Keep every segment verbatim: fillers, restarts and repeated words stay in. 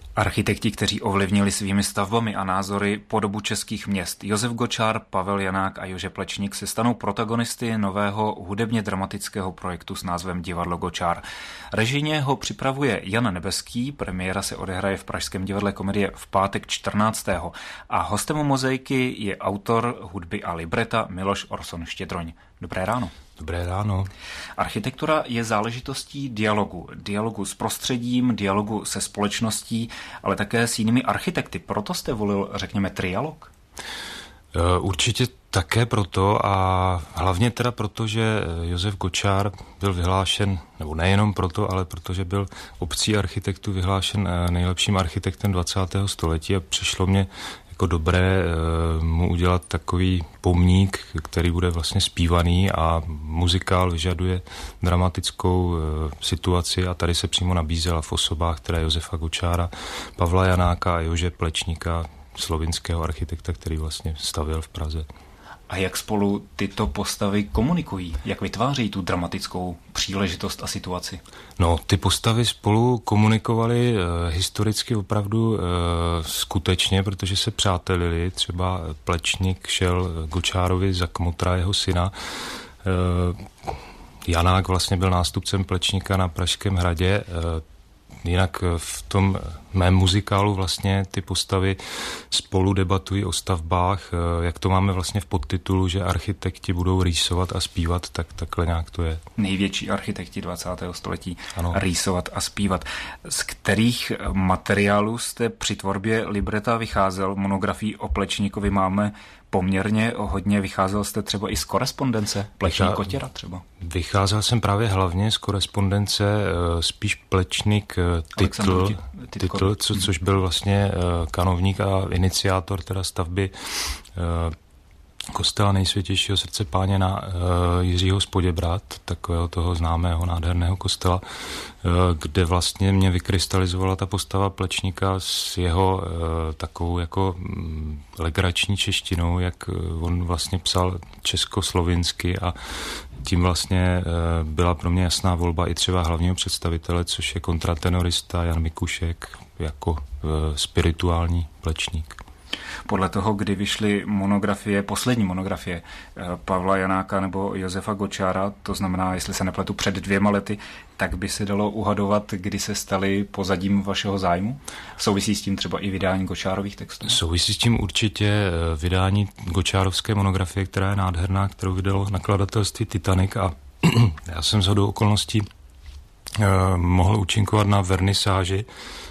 Architekti, kteří ovlivnili svými stavbami a názory podobu českých měst, Josef Gočár, Pavel Janák a Jože Plečník, se stanou protagonisty nového hudebně dramatického projektu s názvem Divadlo Gočár. Režijně ho připravuje Jan Nebeský, premiéra se odehraje v Pražském divadle Komedie v pátek čtrnáctého a hostem Mozaiky je autor hudby a libreta Miloš Orson Štědroň. Dobré ráno. Dobré ráno. Architektura je záležitostí dialogu. Dialogu s prostředím, dialogu se společností, ale také s jinými architekty. Proto jste volil, řekněme, trialog? Určitě také proto a hlavně teda proto, že Josef Gočár byl vyhlášen, nebo nejenom proto, ale protože byl obcí architektů vyhlášen nejlepším architektem dvacátého století a přišlo mě jako dobré mu udělat takový pomník, který bude vlastně zpívaný a muzikál vyžaduje dramatickou situaci a tady se přímo nabízela v osobách teda Josefa Gočára, Pavla Janáka a Jože Plečníka, slovinského architekta, který vlastně stavěl v Praze. A jak spolu tyto postavy komunikují? Jak vytváří tu dramatickou příležitost a situaci? No, ty postavy spolu komunikovaly e, historicky opravdu e, skutečně, protože se přátelili. Třeba Plečník šel Gočárovi za kmotra jeho syna. E, Janák vlastně byl nástupcem Plečníka na Pražském hradě. E, Jinak v tom mém muzikálu vlastně ty postavy spolu debatují o stavbách, jak to máme vlastně v podtitulu, že architekti budou rýsovat a zpívat, tak takhle nějak to je. Největší architekti dvacátého století, ano. Rýsovat a zpívat. Z kterých materiálů jste při tvorbě libreta vycházel? Monografií o Plečníkovi máme poměrně hodně. Vycházel jste třeba i z korespondence Plečník Kotěra třeba? Vycházel jsem právě hlavně z korespondence, spíš Plečník titl, titl co, což byl vlastně kanovník a iniciátor teda stavby kostela Nejsvětějšího srdce Páně Jiřího z Poděbrad, takového toho známého nádherného kostela, kde vlastně mě vykrystalizovala ta postava Plečníka s jeho takovou jako legrační češtinou, jak on vlastně psal českoslovinsky a tím vlastně byla pro mě jasná volba i třeba hlavního představitele, což je kontratenorista Jan Mikušek jako spirituální Plečník. Podle toho, kdy vyšly monografie, poslední monografie Pavla Janáka nebo Josefa Gočára, to znamená, jestli se nepletu, před dvěma lety, tak by se dalo uhadovat, kdy se staly pozadím vašeho zájmu? Souvisí s tím třeba i vydání Gočárových textů? Souvisí s tím určitě vydání Gočárovské monografie, která je nádherná, kterou vydalo nakladatelství Titanic a já jsem shodou okolností eh, mohl účinkovat na vernisáži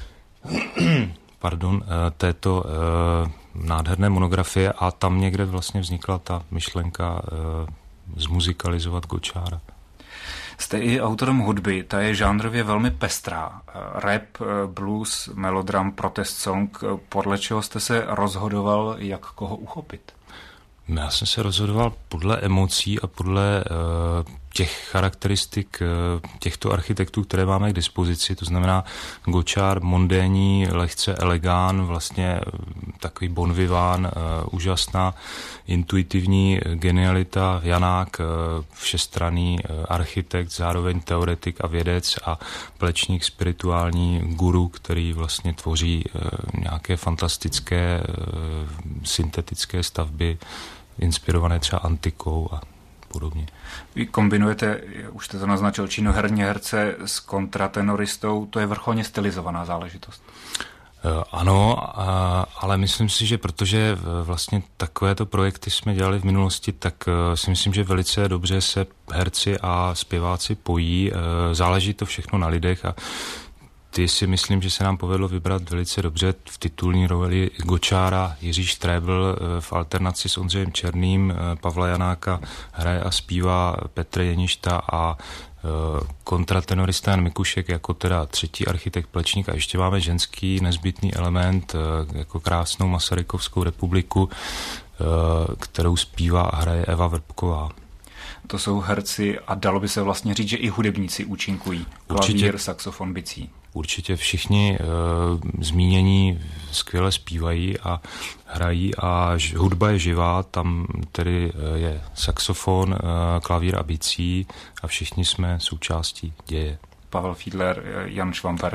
pardon, této eh, nádherné monografie a tam někde vlastně vznikla ta myšlenka eh, zmuzikalizovat Gočára. Jste i autorem hudby, ta je žánrově velmi pestrá. Rap, blues, melodram, protest song. Podle čeho jste se rozhodoval, jak koho uchopit? Já jsem se rozhodoval podle emocí a podle uh, těch charakteristik uh, těchto architektů, které máme k dispozici, to znamená Gočár, mondénní, lehce elegán, vlastně uh, takový bon vivant, uh, úžasná, intuitivní genialita, Janák, uh, všestranný uh, architekt, zároveň teoretik a vědec a Plečník, spirituální guru, který vlastně tvoří uh, nějaké fantastické uh, syntetické stavby, inspirované třeba antikou a podobně. Vy kombinujete, už jste to naznačil, činoherní herce s kontratenoristou, to je vrcholně stylizovaná záležitost. Ano, ale myslím si, že protože vlastně takovéto projekty jsme dělali v minulosti, tak si myslím, že velice dobře se herci a zpěváci pojí. Záleží to všechno na lidech a ty si myslím, že se nám povedlo vybrat velice dobře v titulní roli Gočára Jiří Štrébl v alternaci s Ondřejem Černým, Pavla Janáka hraje a zpívá Petr Jeništa a kontratenorista Jan Mikušek jako teda třetí architekt Plečník a ještě máme ženský nezbytný element jako krásnou Masarykovskou republiku, kterou zpívá a hraje Eva Vrbková. To jsou herci a dalo by se vlastně říct, že i hudebníci účinkují. Klavír, saxofon, bicí. Určitě všichni e, zmínění skvěle zpívají a hrají a ž, hudba je živá, tam tedy je saxofon, e, klavír a bicí a všichni jsme součástí děje. Pavel Fiedler, Jan Švamberg.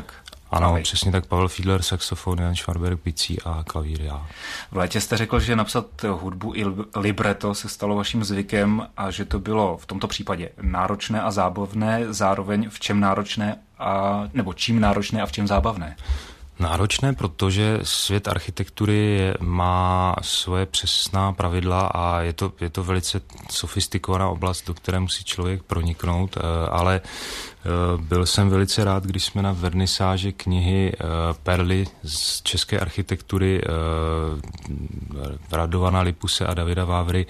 Ano, Ahoj. Přesně tak, Pavel Fiedler, saxofon, Jan Schwarberg, bicí a klavír já. V létě jste řekl, že napsat hudbu i libreto se stalo vaším zvykem a že to bylo v tomto případě náročné a zábavné, zároveň v čem náročné a, nebo čím náročné a v čem zábavné? Náročné, protože svět architektury má svoje přesná pravidla a je to, je to velice sofistikovaná oblast, do které musí člověk proniknout, ale byl jsem velice rád, když jsme na vernisáži knihy Perly z české architektury Radovana Lipuse a Davida Vávry,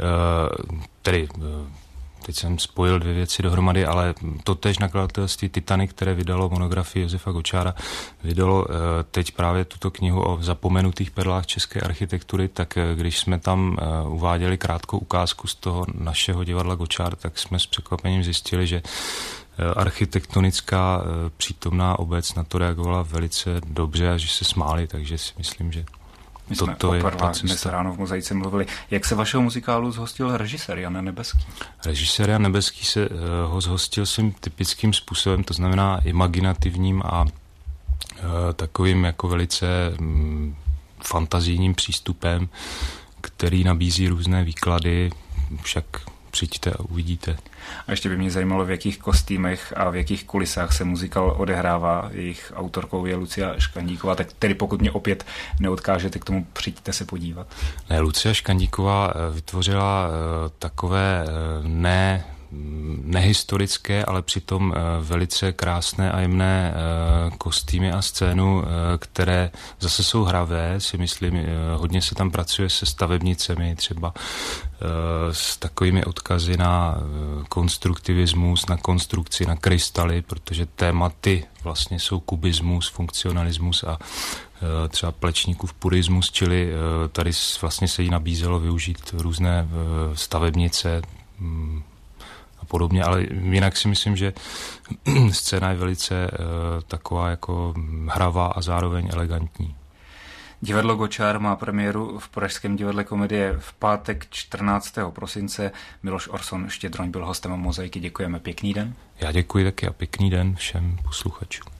tedy teď jsem spojil dvě věci dohromady, ale totéž nakladatelství Titanic, které vydalo monografii Josefa Gočára, vydalo teď právě tuto knihu o zapomenutých perlách české architektury, tak když jsme tam uváděli krátkou ukázku z toho našeho divadla Gočár, tak jsme s překvapením zjistili, že architektonická přítomná obec na to reagovala velice dobře a že se smáli, takže si myslím, že My jsme to o perlách dnes ráno v Mozaice mluvili. Jak se vašeho muzikálu zhostil režisér Jan Nebeský? Režisér Jan Nebeský se ho zhostil svým typickým způsobem, to znamená imaginativním a takovým jako velice fantazijním přístupem, který nabízí různé výklady, však přijďte a uvidíte. A ještě by mě zajímalo, v jakých kostýmech a v jakých kulisách se muzikál odehrává. Jejich autorkou je Lucia Škandíková, tak tedy pokud mě opět neodkážete k tomu, přijďte se podívat. Ne, Lucia Škandíková vytvořila takové ne... nehistorické, ale přitom velice krásné a jemné kostýmy a scénu, které zase jsou hravé, si myslím, hodně se tam pracuje se stavebnicemi, třeba s takovými odkazy na konstruktivismus, na konstrukci, na krystaly, protože tématy vlastně jsou kubismus, funkcionalismus a třeba Plečníkův purismus, čili tady vlastně se jí nabízelo využít různé stavebnice a podobně, ale jinak si myslím, že scéna je velice uh, taková jako hravá a zároveň elegantní. Divadlo Gočár má premiéru v Pražském divadle komedie v pátek čtrnáctého prosince. Miloš Orson Štědroň byl hostem Mozaiky. Děkujeme, pěkný den. Já děkuji taky a pěkný den všem posluchačům.